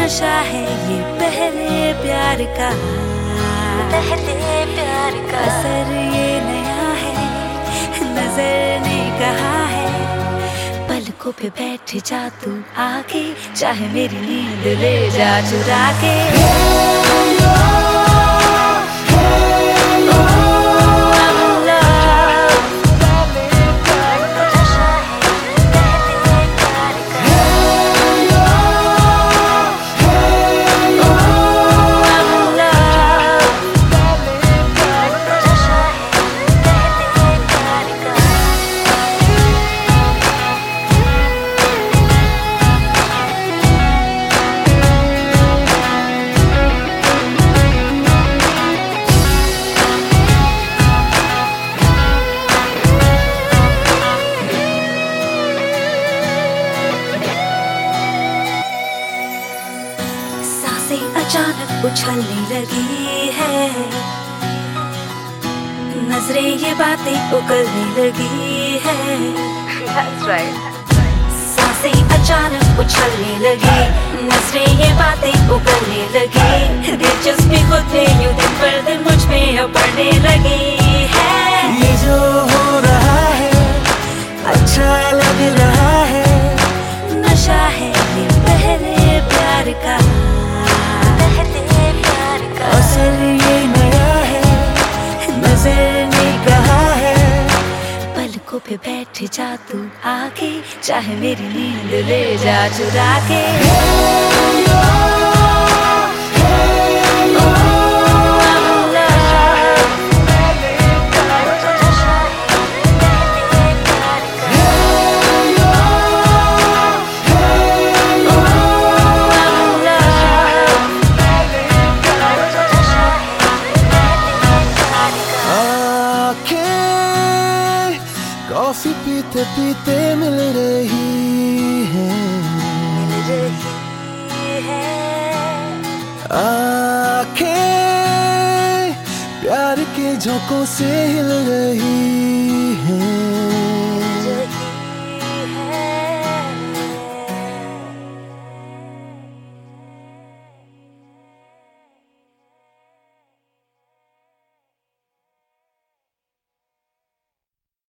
नशा है ये पहले प्यार का, पहले प्यार का असर ये नया है, नजर ने कहा है। पलकों पे बैठ जा तू आके, चाहे मेरी नींद ले जा चुरा के। अचानक उछलने लगी है, नजरें ये बातें उगलने लगी है। That's right. सांसें अचानक उछलने लगी, नजरें ये बातें उगलने लगी। दिलचस्पी खुद में यूं दिन पर दिन मुझ में अब बढ़ने लगी है। ये जो हो रहा है अच्छा लग रहा है, नशा है ये पहले प्यार का, असर ये नया है, नजर ने कहा है। पलकों पे बैठ जा तू आके, चाहे मेरी नींद ले जा चुरा के। कॉफी पीते पीते मिल रही है, आँखें प्यार के झोंकों से हिल रही हैं।